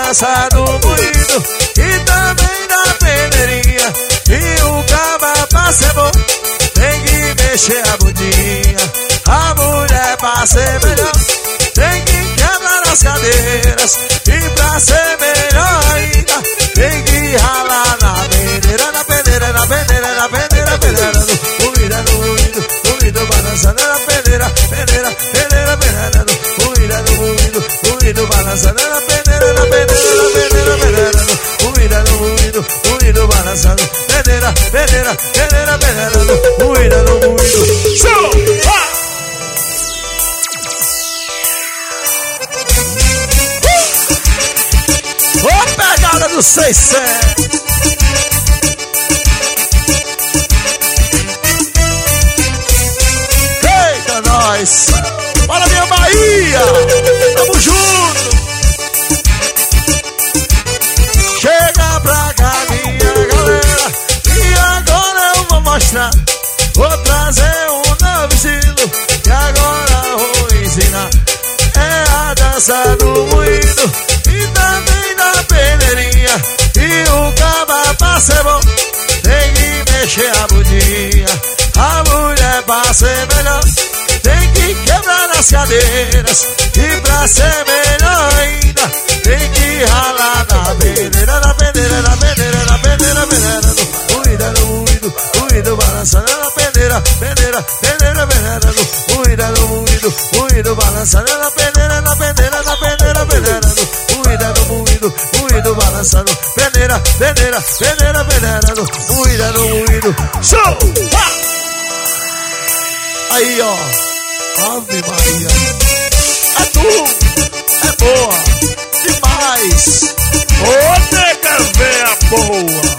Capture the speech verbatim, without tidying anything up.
dança do moído e também na peneirinha. E o caba pra ser bom tem que mexer a bundinha. A mulher pra ser melhor tem que quebrar as cadeiras. E pra ser melhor ainda tem que ralar na peneira, na peneira, na peneira, na peneira, peneira do moído, no moído, moído balançando na peneira, peneira, peneira, peneira do moído, no moído, moído balançando na peneira, na peneira, na peneira, peneira do moído, no moído, moído balançando peneira, peneira, peneira, peneira do moído, no moído. Show! Ô, pegada do seiscentos. Eita, nós. Bora, minha Bahia. Tamo junto. Chega pra cá, minha galera, e agora eu vou mostrar. Vou trazer um novo estilo que agora vou ensinar. É a dança do moído e também na peneirinha. E o caba pra ser bom tem que mexer a bundinha. A mulher pra ser melhor tem que quebrar as cadeiras. E pra ser melhor ainda tem que ralar na peneira, na peneira, na peneira, na peneira, peneira do moído, no moído, moído balançando na peneira, peneira, peneira, peneira do moído, no moído, moído balançando na peneira, na peneira, na peneira, peneira do moído, no moído, moído balançando peneira, peneira, peneira, peneira do moído, no moído. Show! Ha! Aí, ó, Ave Maria, é tu, é boa demais. Ô, nega véia boa.